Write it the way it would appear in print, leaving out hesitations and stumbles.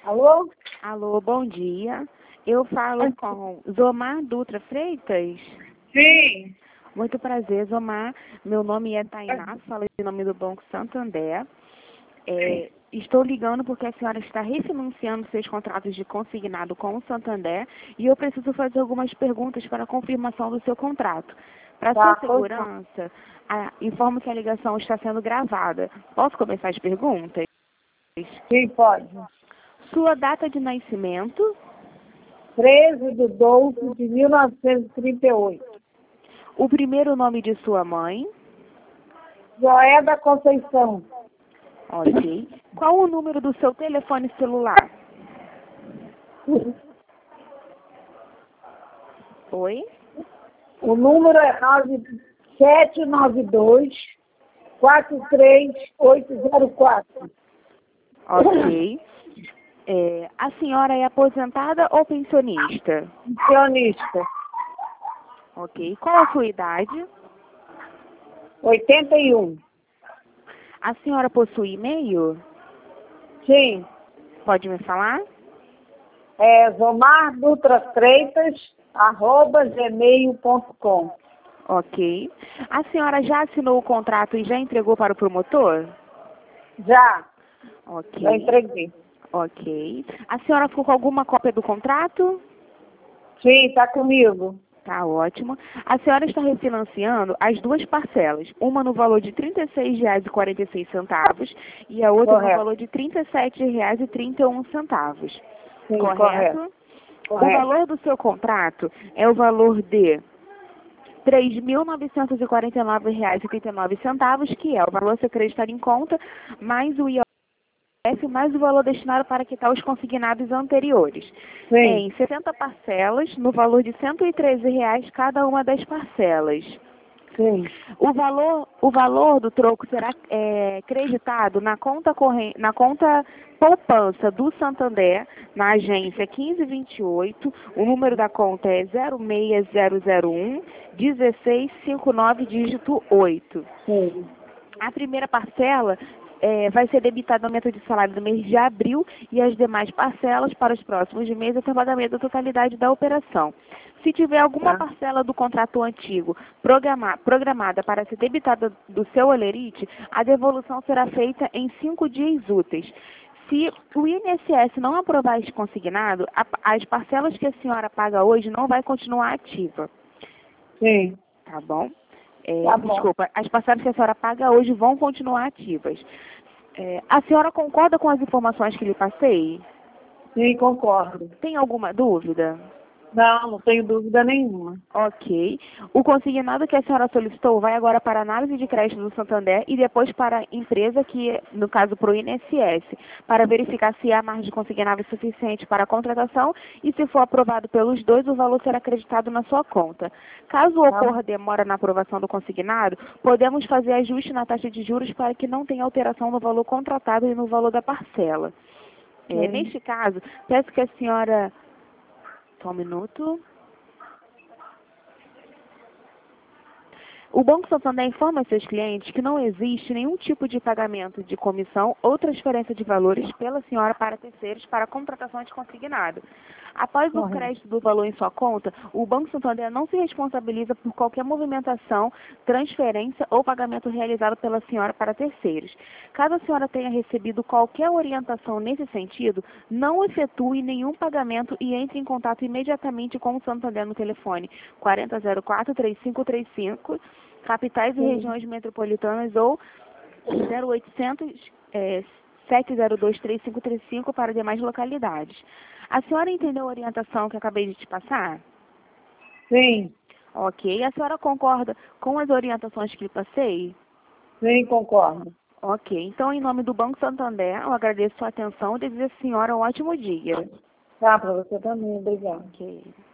Alô? Alô, bom dia. Eu falo com Zomar Dutra Freitas. Sim. Muito prazer, Zomar. Meu nome é Tainá, falo em nome do Banco Santander. Estou ligando porque a senhora está refinanciando seus contratos de consignado com o Santander e eu preciso fazer algumas perguntas para a confirmação do seu contrato. Para sua segurança, informo que a ligação está sendo gravada. Posso começar as perguntas? Sim, pode. Sua data de nascimento, 13/12/1938. o primeiro nome de sua mãe, Joé da Conceição. ok. Qual o número do seu telefone celular? Oi? O número é 792-43804. Ok. A senhora é aposentada ou pensionista? Pensionista. Ok. Qual a sua idade? 81. A senhora possui e-mail? Sim. Pode me falar? É zomardutrafreitas@gmail.com. Ok. A senhora já assinou o contrato e já entregou para o promotor? Já. Ok. Já entreguei. Ok. A senhora ficou com alguma cópia do contrato? Sim, está comigo. Tá ótimo. A senhora está refinanciando as duas parcelas, uma no valor de R$ 36,46 e a outra no valor de R$ 37,31. Sim, Correto? O Correto. valor do seu contrato é o valor de R$ 3.949,89, que é o valor a ser acreditado em conta, mais o IOF, mais o valor destinado para quitar os consignados anteriores. Sim. Em 60 parcelas, no valor de R$ 113 cada uma das parcelas. Sim. O valor do troco será creditado na conta poupança do Santander, na agência 1528. O número da conta é 06001 1659 dígito 8. Sim. A primeira parcela vai ser debitada no aumento de salário do mês de abril e as demais parcelas para os próximos meses até o pagamento da totalidade da operação. Se tiver alguma parcela do contrato antigo programada para ser debitada do seu holerite, a devolução será feita em 5 dias úteis. Se o INSS não aprovar este consignado, as parcelas que a senhora paga hoje não vai continuar ativa. Sim. Tá bom? Tá bom. Desculpa, as parcelas que a senhora paga hoje vão continuar ativas. A senhora concorda com as informações que lhe passei? Sim, concordo. Tem alguma dúvida? Não tenho dúvida nenhuma. Ok. O consignado que a senhora solicitou vai agora para a análise de crédito do Santander e depois para a empresa, que, no caso, para o INSS, para verificar se há margem consignada suficiente para a contratação e, se for aprovado pelos dois, o valor será acreditado na sua conta. Caso ocorra demora na aprovação do consignado, podemos fazer ajuste na taxa de juros para que não tenha alteração no valor contratado e no valor da parcela. Neste caso, peço que a senhora... Só um minuto. O Banco Santander informa a seus clientes que não existe nenhum tipo de pagamento de comissão ou transferência de valores pela senhora para terceiros para contratação de consignado. Após o crédito do valor em sua conta, o Banco Santander não se responsabiliza por qualquer movimentação, transferência ou pagamento realizado pela senhora para terceiros. Caso a senhora tenha recebido qualquer orientação nesse sentido, não efetue nenhum pagamento e entre em contato imediatamente com o Santander no telefone 4004-3535, capitais e regiões metropolitanas, ou 0800 702-3535 para demais localidades. A senhora entendeu a orientação que acabei de te passar? Sim. Ok. A senhora concorda com as orientações que lhe passei? Sim, concordo. Ok. Então, em nome do Banco Santander, eu agradeço a sua atenção e desejo à senhora um ótimo dia. Tá, para você também. Obrigada. Ok.